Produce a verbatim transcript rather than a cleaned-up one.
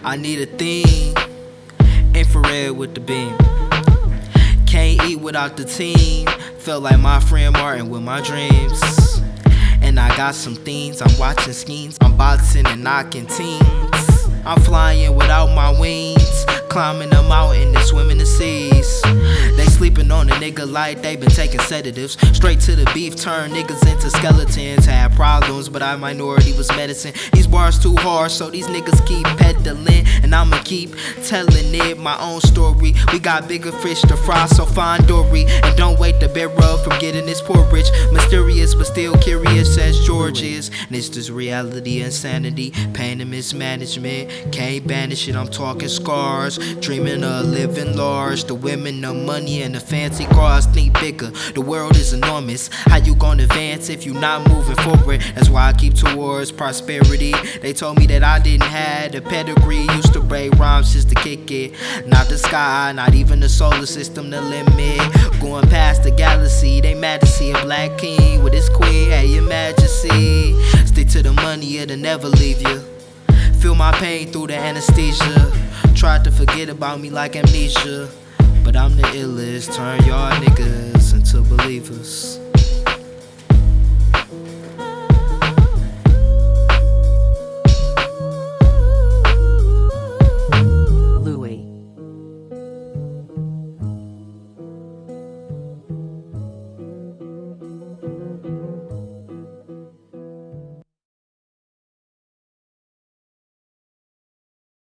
I need a thing, infrared with the beam. Can't eat without the team. Felt like my friend Martin with my dreams. And I got some things, I'm watching schemes, I'm boxing and knocking teams. I'm flying without my wings, climbing a mountain and swimming the seas. They sleeping on a nigga like they been taking sedatives. Straight to the beef, turn niggas into skeletons. Had problems, but our minority was medicine. These bars too hard, so these niggas keep peddling, and I'ma keep telling it my own story. We got bigger fish to fry, so find Dory, and don't wait to bear up from getting this poor rich. Mysterious but still curious as George is. And it's just reality, insanity, pain and mismanagement. Can't banish it, I'm talking scars. Dreaming of living large. The women, the money, and the fancy cars. Think bigger, the world is enormous. How you gonna advance if you not moving forward? That's why I keep towards prosperity. They told me that I didn't have the pedigree. Used to break rhymes just to kick it. Not the sky, not even the solar system, the limit. Going past the galaxy, they mad to see a black king with his queen. Hey, your majesty. Stick to the money, it'll never leave you. Feel my pain through the anesthesia. Tried to forget about me like amnesia, but I'm the illest. Turn y'all niggas into believers.